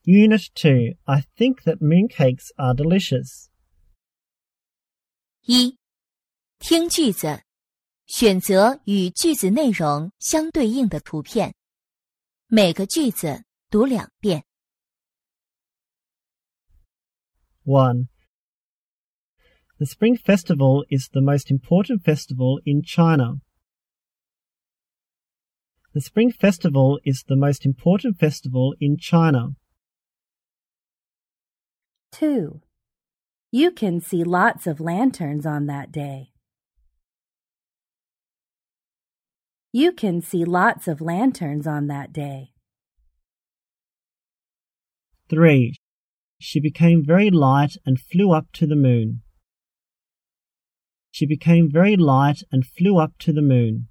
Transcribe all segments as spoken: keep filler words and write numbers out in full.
Unit two. I think that mooncakes are delicious. 一、听句子，选择与句子内容相对应的图片，每个句子读两遍。 one. The Spring Festival is the most important festival in China. The Spring Festival is the most important festival in China. two. You can see lots of lanterns on that day. You can see lots of lanterns on that day. three. She became very light and flew up to the moon. She became very light and flew up to the moon.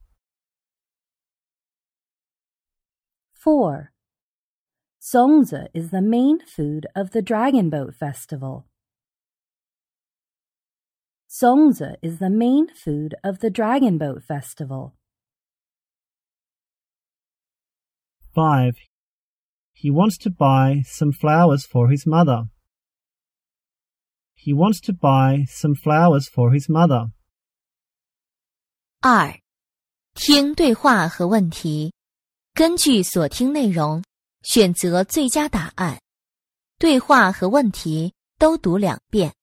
four. Zongzi is the main food of the Dragon Boat Festival. Zongzi is the main food of the Dragon Boat Festival. five. He wants to buy some flowers for his mother. He wants to buy some flowers for his mother. 二、听对话和问题，根据所听内容，选择最佳答案。对话和问题都读两遍。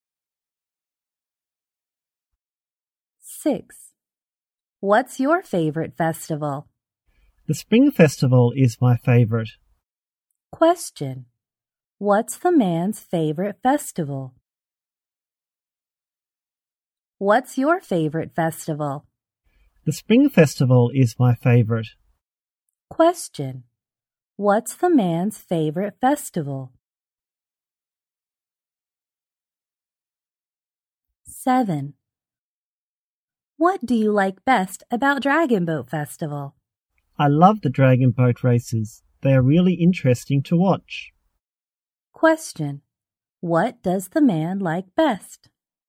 six. What's your favorite festival? The Spring Festival is my favorite. Question. What's the man's favorite festival? What's your favorite festival? The Spring Festival is my favorite. Question. What's the man's favorite festival? seven. What do you like best about Dragon Boat Festival? I love the dragon boat races. They are really interesting to watch. Question. What does the man like best?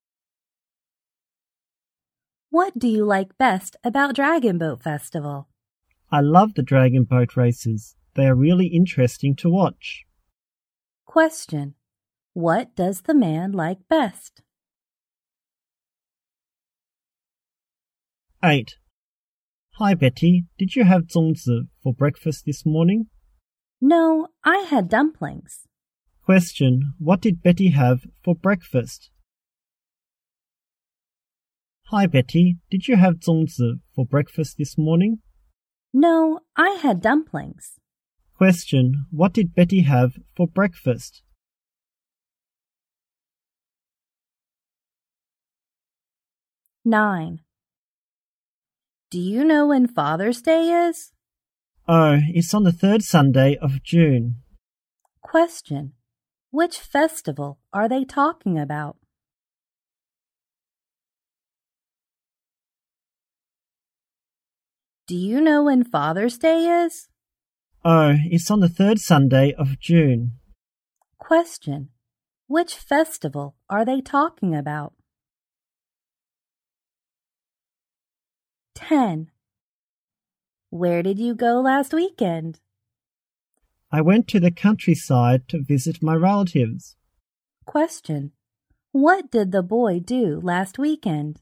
What do you like best about Dragon Boat Festival? I love the dragon boat races. They are really interesting to watch. Question. What does the man like best? eight. Hi Betty, did you have zongzi for breakfast this morning? No, I had dumplings. Question. What did Betty have for breakfast? Hi Betty, did you have zongzi for breakfast this morning? No, I had dumplings. Question. What did Betty have for breakfast? nine. Do you know when Father's Day is? Oh, it's on the third Sunday of June. Question. Which festival are they talking about? Do you know when Father's Day is? Oh, it's on the third Sunday of June. Question. Which festival are they talking about? ten. Where did you go last weekend? I went to the countryside to visit my relatives. Question. What did the boy do last weekend?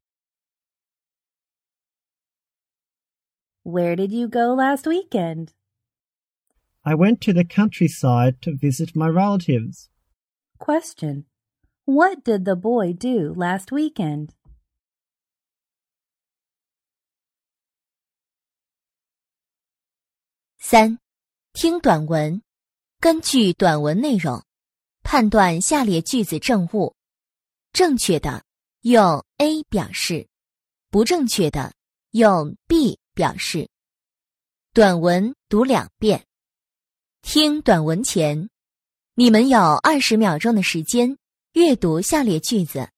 Where did you go last weekend? I went to the countryside to visit my relatives. Question. What did the boy do last weekend? 三、听短文，根据短文内容，判断下列句子正误。正确的用 A 表示，不正确的用 B 表示。短文读两遍。听短文前，你们有二十秒钟的时间阅读下列句子。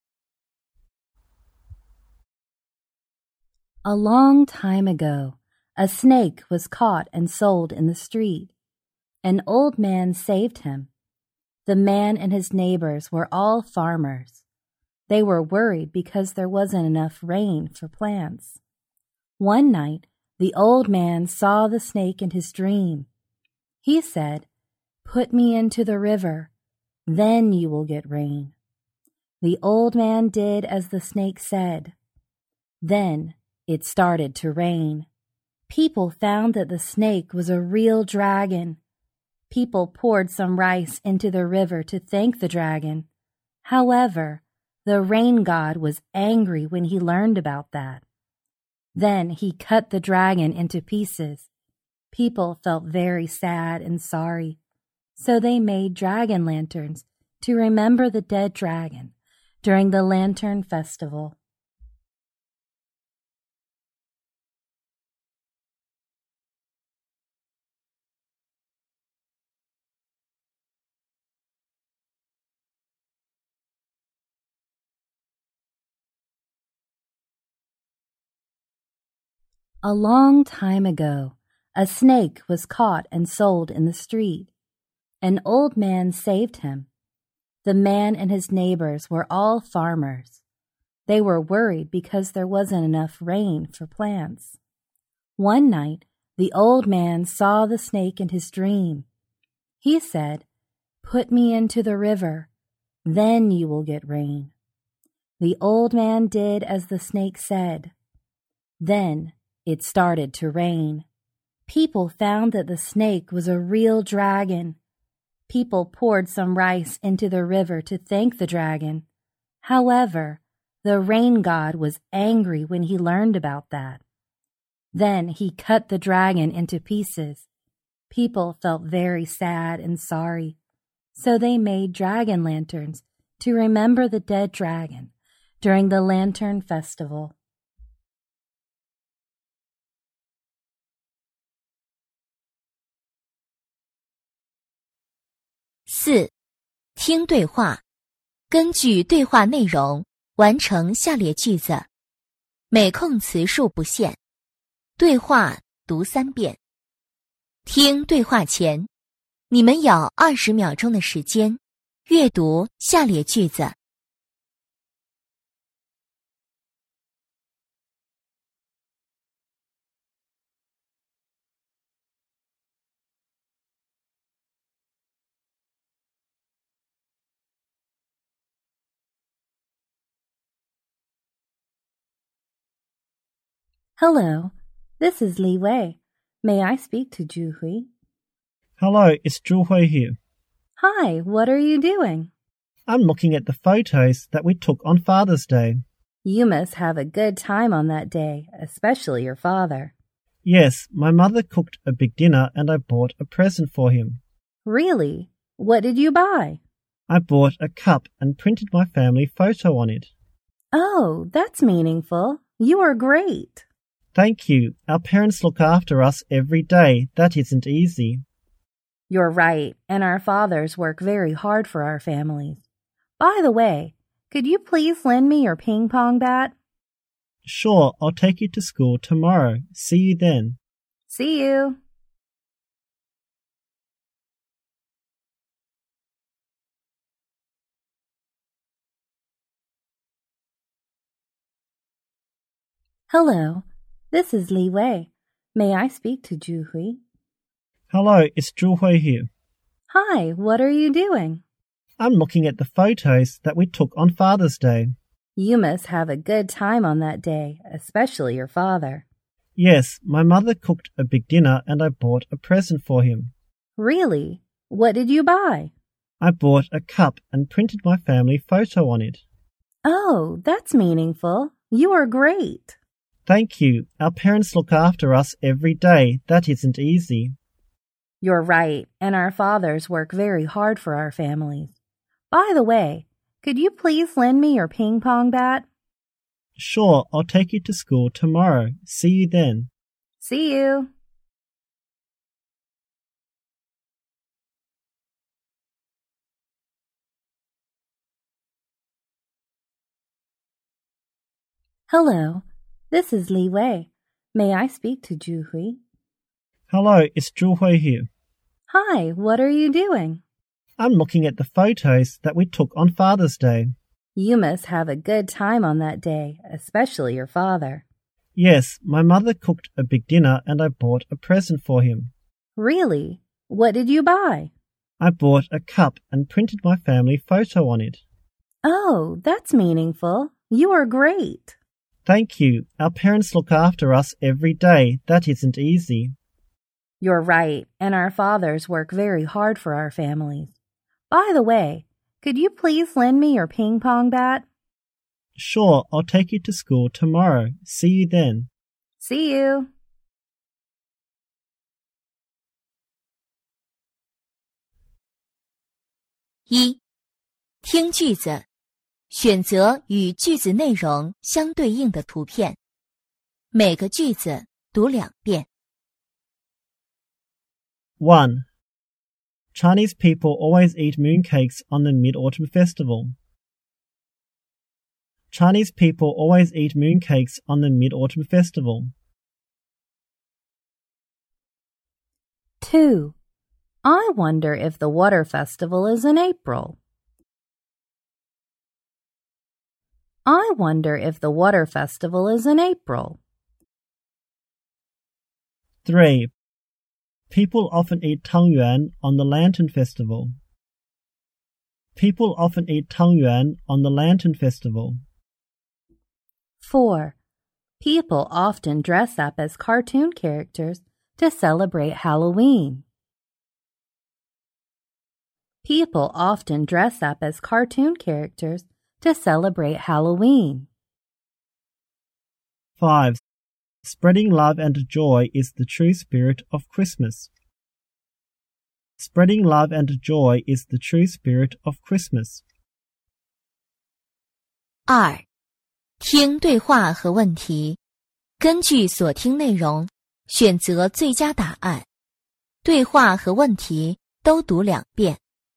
A long time ago, a snake was caught and sold in the street. An old man saved him. The man and his neighbors were all farmers. They were worried because there wasn't enough rain for plants. One night, the old man saw the snake in his dream. He said, "Put me into the river, then you will get rain." The old man did as the snake said. Then it started to rain. People found that the snake was a real dragon. People poured some rice into the river to thank the dragon. However, the rain god was angry when he learned about that. Then he cut the dragon into pieces. People felt very sad and sorry, so they made dragon lanterns to remember the dead dragon during the Lantern Festival. A long time ago, a snake was caught and sold in the street. An old man saved him. The man and his neighbors were all farmers. They were worried because there wasn't enough rain for plants. One night, the old man saw the snake in his dream. He said, "Put me into the river, then you will get rain." The old man did as the snake said. Then it started to rain. People found that the snake was a real dragon. People poured some rice into the river to thank the dragon. However, the rain god was angry when he learned about that. Then he cut the dragon into pieces. People felt very sad and sorry, so they made dragon lanterns to remember the dead dragon during the Lantern Festival. 四、听对话，根据对话内容完成下列句子，每空词数不限。对话读三遍。听对话前，你们有二十秒钟的时间阅读下列句子。 Hello, this is Li Wei. May I speak to Zhu Hui? Hello, it's Zhu Hui here. Hi, what are you doing? I'm looking at the photos that we took on Father's Day. You must have a good time on that day, especially your father. Yes, my mother cooked a big dinner and I bought a present for him. Really? What did you buy? I bought a cup and printed my family photo on it. Oh, that's meaningful. You are great. Thank you. Our parents look after us every day. That isn't easy. You're right, and our fathers work very hard for our families. By the way, could you please lend me your ping pong bat? Sure, I'll take you to school tomorrow. See you then. See you. Hello, this is Li Wei. May I speak to Zhu Hui? Hello, it's Zhu Hui here. Hi, what are you doing? I'm looking at the photos that we took on Father's Day. You must have a good time on that day, especially your father. Yes, my mother cooked a big dinner and I bought a present for him. Really? What did you buy? I bought a cup and printed my family photo on it. Oh, that's meaningful. You are great. Thank you. Our parents look after us every day. That isn't easy. You're right, and our fathers work very hard for our families. By the way, could you please lend me your ping pong bat? Sure, I'll take you to school tomorrow. See you then. See you. Hello, this is Li Wei. May I speak to Juhui? Hello, it's Zhuhui here. Hi, what are you doing? I'm looking at the photos that we took on Father's Day. You must have a good time on that day, especially your father. Yes, my mother cooked a big dinner and I bought a present for him. Really? What did you buy? I bought a cup and printed my family photo on it. Oh, that's meaningful. You are great. Thank you. Our parents look after us every day. That isn't easy. You're right, and our fathers work very hard for our families. By the way, could you please lend me your ping pong bat? Sure, I'll take you to school tomorrow. See you then. See you. 一、听句子，选择与句子内容相对应的图片，每个句子读两遍。 one. Chinese people always eat mooncakes on the Mid-Autumn Festival. Chinese people always eat mooncakes on the Mid-Autumn Festival. two. I wonder if the water festival is in April. I wonder if the water festival is in April. three. People often eat tangyuan on the Lantern Festival. People often eat tangyuan on the Lantern Festival. four. People often dress up as cartoon characters to celebrate Halloween. People often dress up as cartoon characters to celebrate Halloween. five. Spreading love and joy is the true spirit of Christmas. Spreading love and joy is the true spirit of Christmas. 二、听对话和问题，根据所听内容选择最佳答案。对话和问题都读两遍。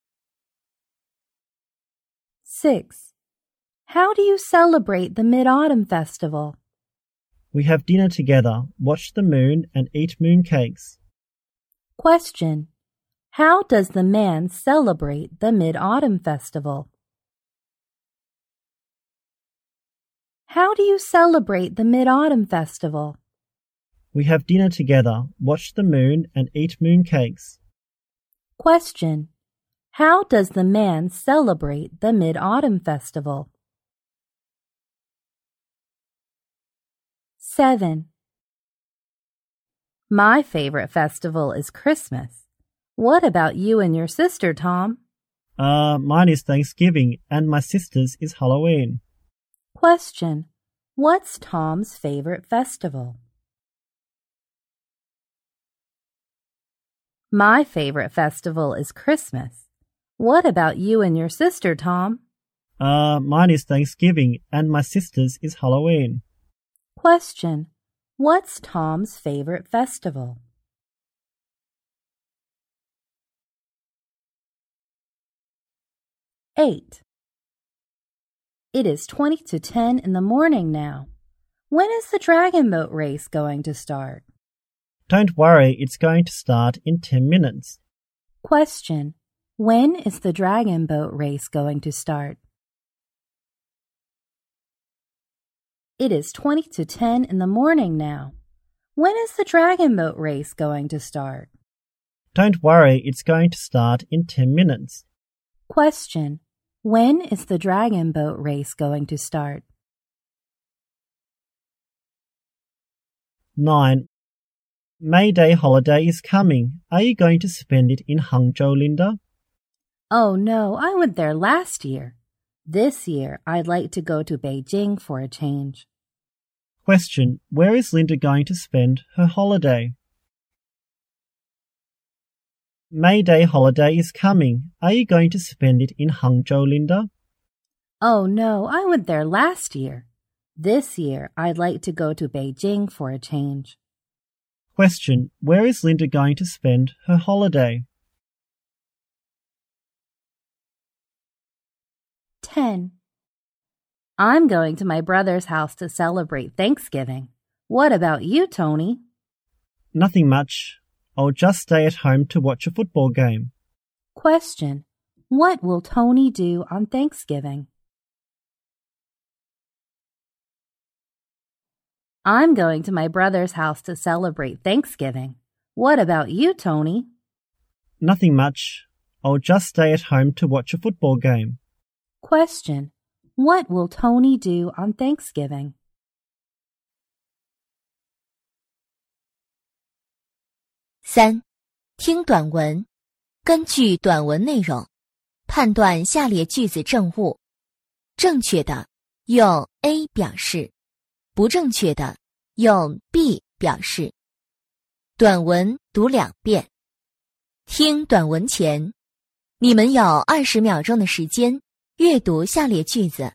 six. How do you celebrate the Mid-Autumn Festival? We have dinner together, watch the moon, and eat mooncakes. Question. How does the man celebrate the Mid-Autumn Festival? How do you celebrate the Mid-Autumn Festival? We have dinner together, watch the moon, and eat mooncakes. Question. How does the man celebrate the Mid-Autumn Festival? seven. My favorite festival is Christmas. What about you and your sister, Tom? Uh, mine is Thanksgiving, and my sister's is Halloween. Question. What's Tom's favorite festival? My favorite festival is Christmas. What about you and your sister, Tom? Uh, mine is Thanksgiving, and my sister's is Halloween. Question. What's Tom's favorite festival? eight. It is twenty to ten in the morning now. When is the dragon boat race going to start? Don't worry, it's going to start in ten minutes. Question. When is the dragon boat race going to start? It is twenty to ten in the morning now. When is the dragon boat race going to start? Don't worry, it's going to start in ten minutes. Question. When is the dragon boat race going to start? nine. May Day holiday is coming. Are you going to spend it in Hangzhou, Linda? Oh no, I went there last year. This year, I'd like to go to Beijing for a change. Question. Where is Linda going to spend her holiday? May Day holiday is coming. Are you going to spend it in Hangzhou, Linda? Oh no, I went there last year. This year, I'd like to go to Beijing for a change. Question. Where is Linda going to spend her holiday? ten. I'm going to my brother's house to celebrate Thanksgiving. What about you, Tony? Nothing much. I'll just stay at home to watch a football game. Question. What will Tony do on Thanksgiving? I'm going to my brother's house to celebrate Thanksgiving. What about you, Tony? Nothing much. I'll just stay at home to watch a football game. Question. What will Tony do on Thanksgiving? 三、听短文，根据短文内容，判断下列句子正误。正确的用 A 表示，不正确的用 B 表示。短文读两遍。听短文前，你们有二十秒钟的时间阅读下列句子。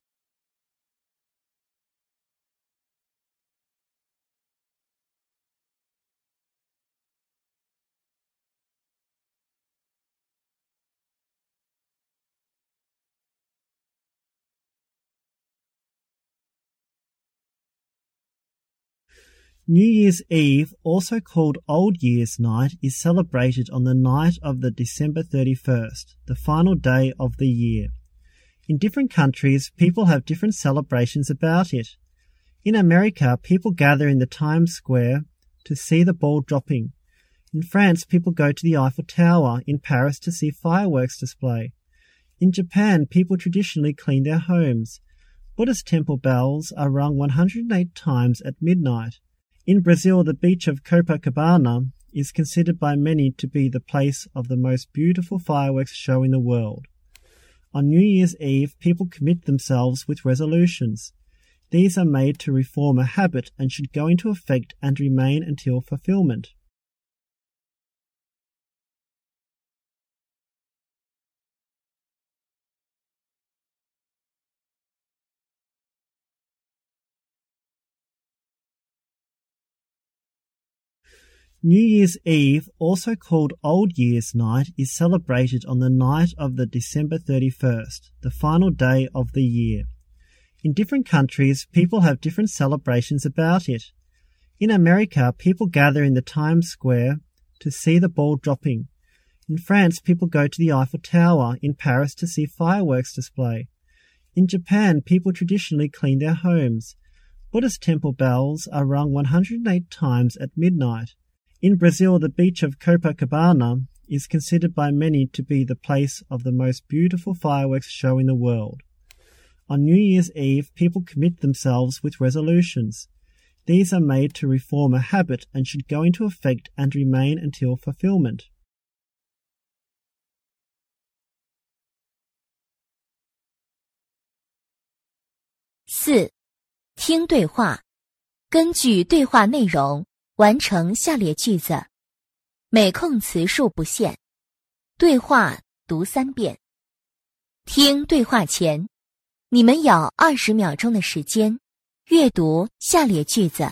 New Year's Eve, also called Old Year's Night, is celebrated on the night of the December thirty-first, the final day of the year. In different countries, people have different celebrations about it. In America, people gather in the Times Square to see the ball dropping. In France, people go to the Eiffel Tower. In Paris, to see fireworks display. In Japan, people traditionally clean their homes. Buddhist temple bells are rung one hundred eight times at midnight. In Brazil, the beach of Copacabana is considered by many to be the place of the most beautiful fireworks show in the world. On New Year's Eve, people commit themselves with resolutions. These are made to reform a habit and should go into effect and remain until fulfillment. New Year's Eve, also called Old Year's Night, is celebrated on the night of the December thirty-first, the final day of the year. In different countries, people have different celebrations about it. In America, people gather in the Times Square to see the ball dropping. In France, people go to the Eiffel Tower. In Paris, to see fireworks display. In Japan, people traditionally clean their homes. Buddhist temple bells are rung one hundred eight times at midnight. In Brazil, the beach of Copacabana is considered by many to be the place of the most beautiful fireworks show in the world. On New Year's Eve, people commit themselves with resolutions. These are made to reform a habit and should go into effect and remain until fulfillment. 四、听对话，根据对话内容完成下列句子，每空词数不限。对话读三遍。听对话前，你们有二十秒钟的时间阅读下列句子。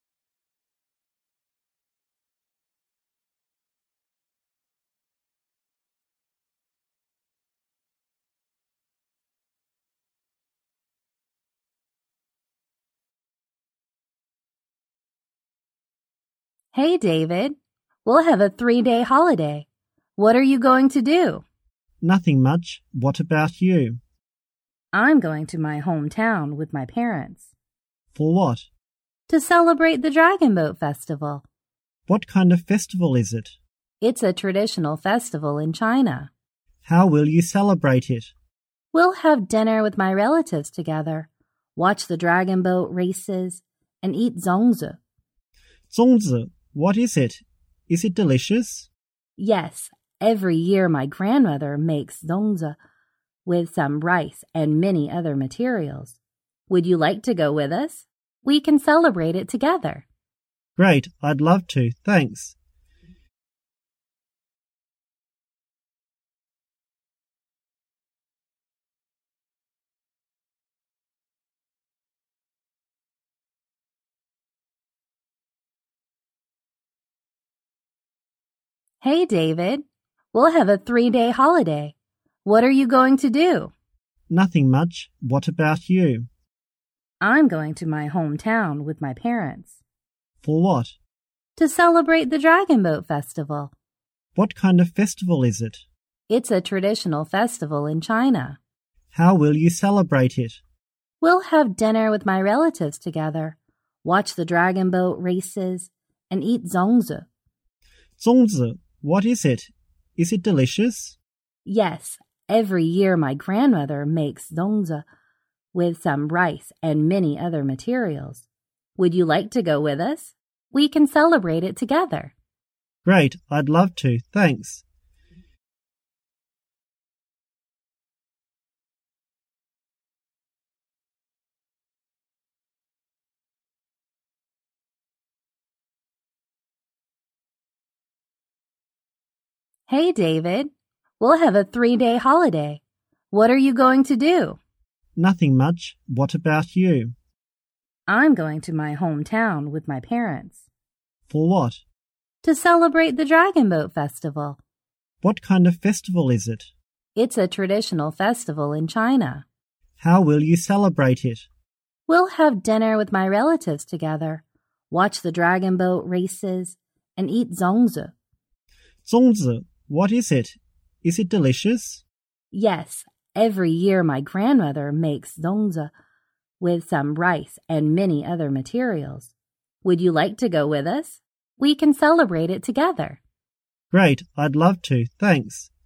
Hey, David. We'll have a three-day holiday. What are you going to do? Nothing much. What about you? I'm going to my hometown with my parents. For what? To celebrate the Dragon Boat Festival. What kind of festival is it? It's a traditional festival in China. How will you celebrate it? We'll have dinner with my relatives together, watch the dragon boat races, and eat zongzi. Zongzi, what is it? Is it delicious? Yes, every year my grandmother makes zongzi with some rice and many other materials. Would you like to go with us? We can celebrate it together. Great, I'd love to, thanks. Hey, David. We'll have a three-day holiday. What are you going to do? Nothing much. What about you? I'm going to my hometown with my parents. For what? To celebrate the Dragon Boat Festival. What kind of festival is it? It's a traditional festival in China. How will you celebrate it? We'll have dinner with my relatives together, watch the dragon boat races, and eat zongzi. Zongzi, what is it? Is it delicious? Yes, every year my grandmother makes zongzi with some rice and many other materials. Would you like to go with us? We can celebrate it together. Great, I'd love to, thanks. Hey, David. We'll have a three-day holiday. What are you going to do? Nothing much. What about you? I'm going to my hometown with my parents. For what? To celebrate the Dragon Boat Festival. What kind of festival is it? It's a traditional festival in China. How will you celebrate it? We'll have dinner with my relatives together, watch the dragon boat races, and eat zongzi. Zongzi, what is it? Is it delicious? Yes, every year my grandmother makes zongzi with some rice and many other materials. Would you like to go with us? We can celebrate it together. Great, I'd love to, thanks.